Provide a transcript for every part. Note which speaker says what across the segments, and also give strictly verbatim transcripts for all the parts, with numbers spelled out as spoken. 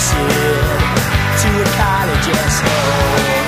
Speaker 1: acid to a college asshole.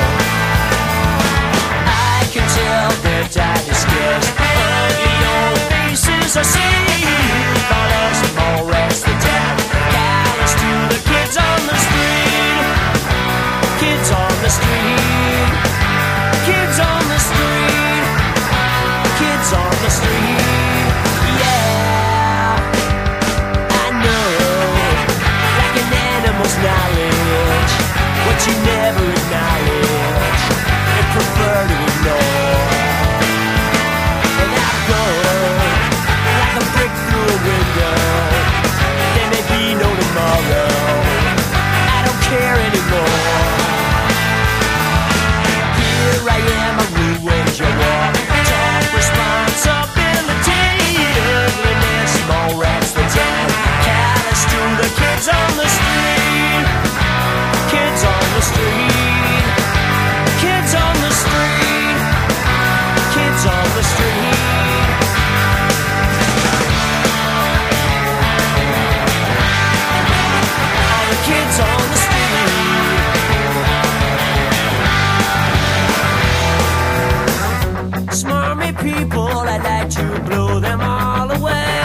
Speaker 1: I can tell that I discuss ugly old faces I see. Call us some more rats the town. Callous to the kids on the street. Kids on the street. Kids on the street. Kids on the street. Yeah, I know, like an animal's knowledge, what you never acknowledge and prefer to ignore. And I go like a brick through a window. There may be no tomorrow. I don't care anymore. Here I am, I ruined your walk. Talk responsibility. Ugliness, small rats the town. Callous to the kids on the street. Kids on the street. Kids on the street. Kids on the street. All the kids on the street. Smarmy people, I'd like to blow them all away.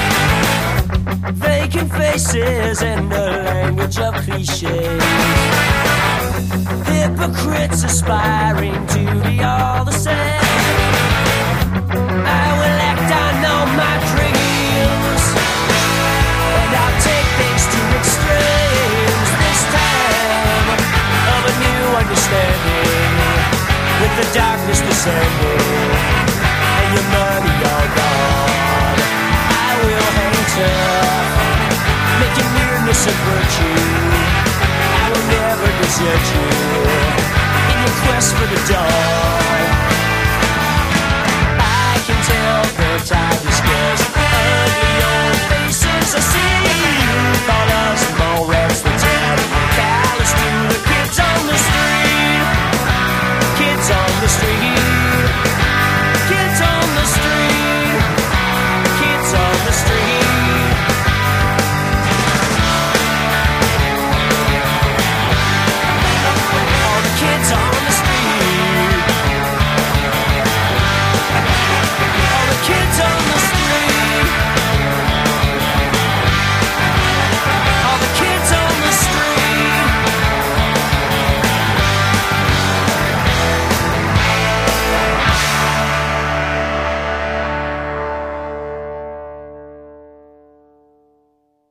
Speaker 1: Vacant faces and the language of cliches. Hypocrites aspiring to be all the same. I will act on all my dreams, and I'll take things to extremes this time of a new understanding. With the darkness descending and your money all gone, I will hang tough, making weirdness a virtue. I will never desert you in your quest for the dawn. I can tell the tide is